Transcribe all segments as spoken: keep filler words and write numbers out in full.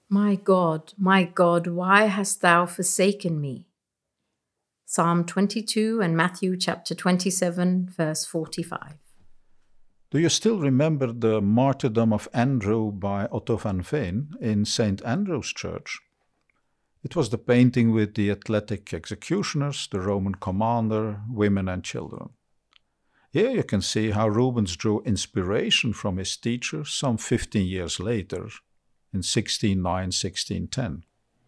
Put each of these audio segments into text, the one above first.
My God, my God, why hast thou forsaken me? Psalm twenty-two and Matthew chapter twenty-seven, verse forty-five. Do you still remember the martyrdom of Andrew by Otto van Veen in Saint Andrew's Church? It was the painting with the athletic executioners, the Roman commander, women and children. Here you can see how Rubens drew inspiration from his teacher some fifteen years later, in sixteen oh nine to sixteen ten.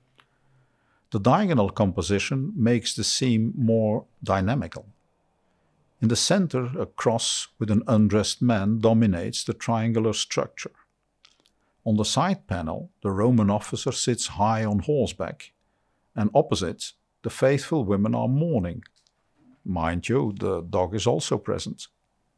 The diagonal composition makes the scene more dynamical. In the center, a cross with an undressed man dominates the triangular structure. On the side panel, the Roman officer sits high on horseback, and opposite, the faithful women are mourning. Mind you, the dog is also present.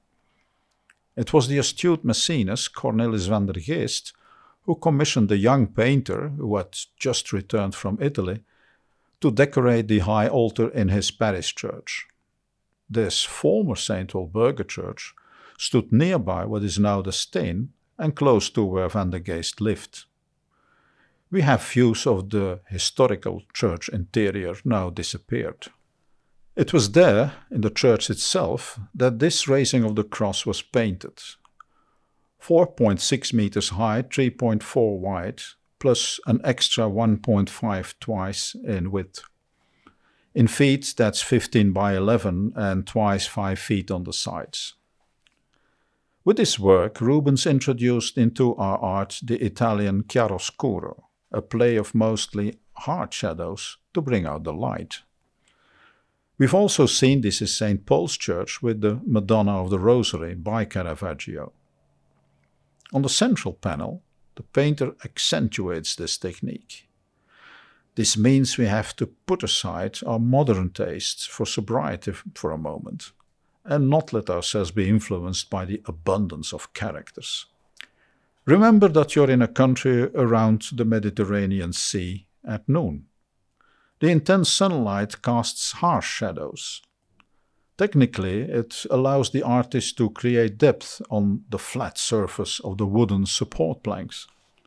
It was the astute Maecenas, Cornelis van der Geest, who commissioned a young painter, who had just returned from Italy, to decorate the high altar in his parish church. This former Saint Walburga church stood nearby what is now the Steen and close to where Van der Geest lived. We have views of the historical church interior now disappeared. It was there, in the church itself, that this raising of the cross was painted. four point six meters high, three point four wide, plus an extra one point five twice in width. In feet, that's fifteen by eleven and twice five feet on the sides. With this work, Rubens introduced into our art the Italian chiaroscuro, a play of mostly hard shadows to bring out the light. We've also seen this in Saint Paul's Church with the Madonna of the Rosary by Caravaggio. On the central panel, the painter accentuates this technique. This means we have to put aside our modern tastes for sobriety for a moment and not let ourselves be influenced by the abundance of characters. Remember that you're in a country around the Mediterranean Sea at noon. The intense sunlight casts harsh shadows. Technically, it allows the artist to create depth on the flat surface of the wooden support planks.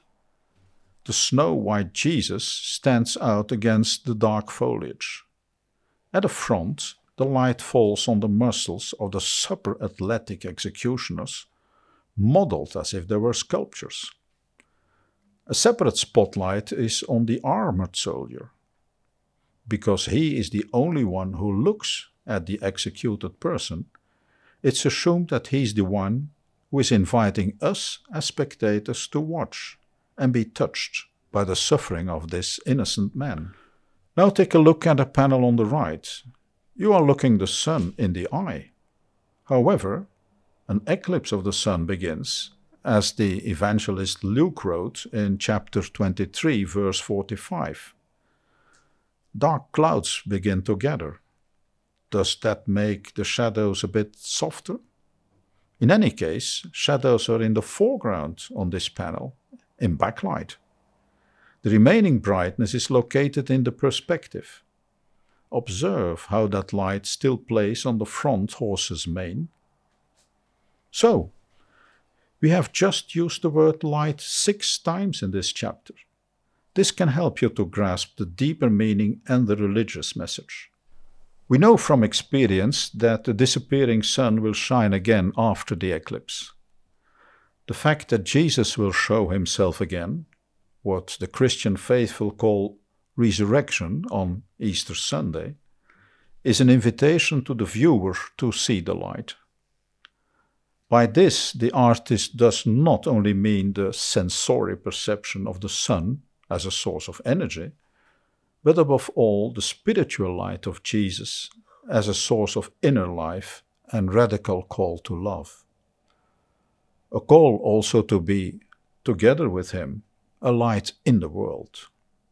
The snow-white Jesus stands out against the dark foliage. At the front, the light falls on the muscles of the super athletic executioners, modeled as if they were sculptures. A separate spotlight is on the armored soldier, because he is the only one who looks at the executed person. It's assumed that he's the one who is inviting us as spectators to watch and be touched by the suffering of this innocent man. Now take a look at the panel on the right. You are looking the sun in the eye. However, an eclipse of the sun begins, as the evangelist Luke wrote in chapter twenty-three, verse forty-five. Dark clouds begin to gather. Does that make the shadows a bit softer? In any case, shadows are in the foreground on this panel, in backlight. The remaining brightness is located in the perspective. Observe how that light still plays on the front horse's mane. So, we have just used the word light six times in this chapter. This can help you to grasp the deeper meaning and the religious message. We know from experience that the disappearing sun will shine again after the eclipse. The fact that Jesus will show himself again, what the Christian faithful call resurrection on Easter Sunday, is an invitation to the viewer to see the light. By this, the artist does not only mean the sensory perception of the sun as a source of energy, but above all the spiritual light of Jesus as a source of inner life and radical call to love. A call also to be, together with him, a light in the world.